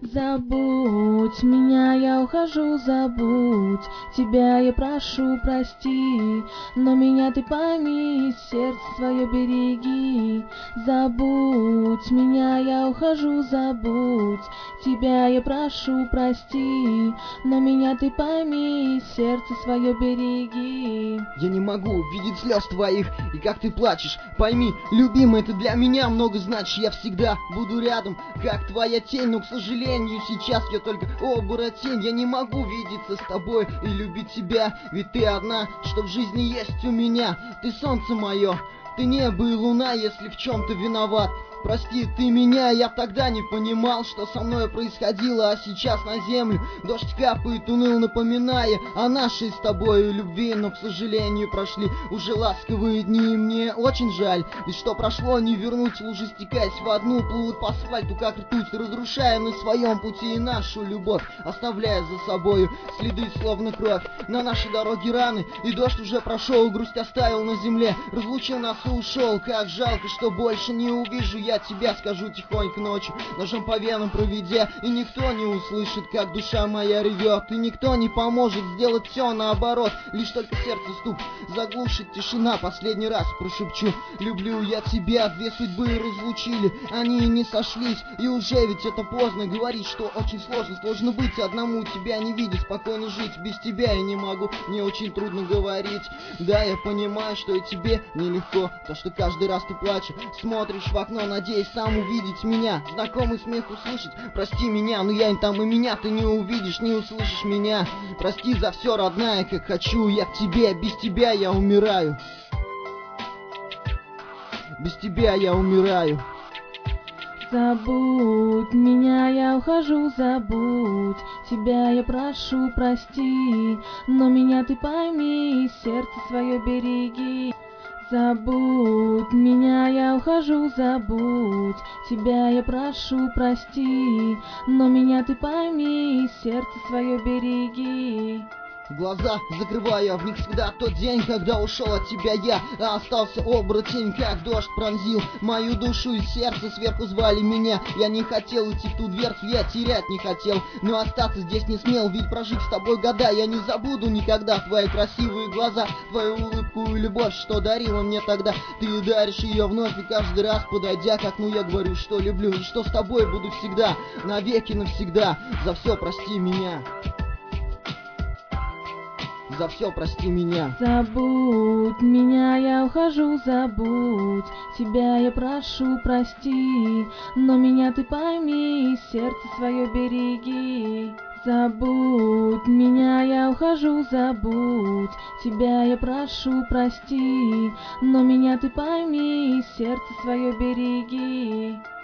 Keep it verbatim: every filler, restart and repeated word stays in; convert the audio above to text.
Забудь меня, я ухожу, забудь. Тебя я прошу, прости, но меня ты пойми, сердце свое береги. Забудь меня, я ухожу, забудь. Тебя я прошу, прости, но меня ты пойми, сердце свое береги. Я не могу видеть слез твоих, и как ты плачешь. Пойми, любимый, ты для меня много значишь. Я всегда буду рядом, как твоя тень, но, к сожалению, сейчас я только оборотень. Я не могу видеться с тобой и любить тебя, ведь ты одна, что в жизни есть у меня. Ты солнце мое, ты небо и луна, если в чем-то виноват. Прости ты меня, я тогда не понимал, что со мной происходило, а сейчас на землю дождь капает, уныл, напоминая о нашей с тобой любви. Но, к сожалению, прошли уже ласковые дни, и мне очень жаль, ведь что прошло не вернуть. Лужи, стекаясь в одну, плывут по асфальту, как ртуть, разрушая на своем пути и нашу любовь, оставляя за собою следы, словно кровь. На нашей дороге раны, и дождь уже прошел, грусть оставил на земле, разлучил нас и ушел. Как жалко, что больше не увижу я тебя, скажу тихонько ночью, ножом по венам проведя, и никто не услышит, как душа моя ревет, и никто не поможет сделать все наоборот, лишь только сердце стук заглушит тишина. Последний раз прошепчу: люблю я тебя. Две судьбы разлучили, они не сошлись, и уже ведь это поздно говорить, что очень сложно, сложно быть одному, тебя не видеть, спокойно жить. Без тебя я не могу, мне очень трудно говорить. Да, я понимаю, что и тебе нелегко, то, что каждый раз ты плачешь, смотришь в окно, надеясь сам увидеть меня, знакомый смех услышать. Прости меня, но я и там, и меня ты не увидишь, не услышишь меня. Прости за все, родная, как хочу я к тебе, без тебя я умираю. Без тебя я умираю. Забудь меня, я ухожу, забудь. Тебя я прошу, прости, но меня ты пойми, сердце свое береги. Забудь меня, я ухожу, забудь. Тебя я прошу, прости, но меня ты пойми, сердце свое береги. Глаза закрываю, а в них всегда тот день, когда ушел от тебя я, а остался оборотень, как дождь пронзил мою душу и сердце, сверху звали меня. Я не хотел идти в ту дверцу, я терять не хотел, но остаться здесь не смел, ведь прожить с тобой года я не забуду никогда. Твои красивые глаза, твою улыбку и любовь, что дарила мне тогда, ты даришь ее вновь, и каждый раз подойдя к окну я говорю, что люблю и что с тобой буду всегда, навеки навсегда. За все прости меня. За все прости меня. Забудь меня, я ухожу, забудь. Тебя я прошу, прости, но меня ты пойми, сердце свое береги. Забудь меня, я ухожу, забудь. Тебя я прошу, прости, но меня ты пойми, сердце свое береги.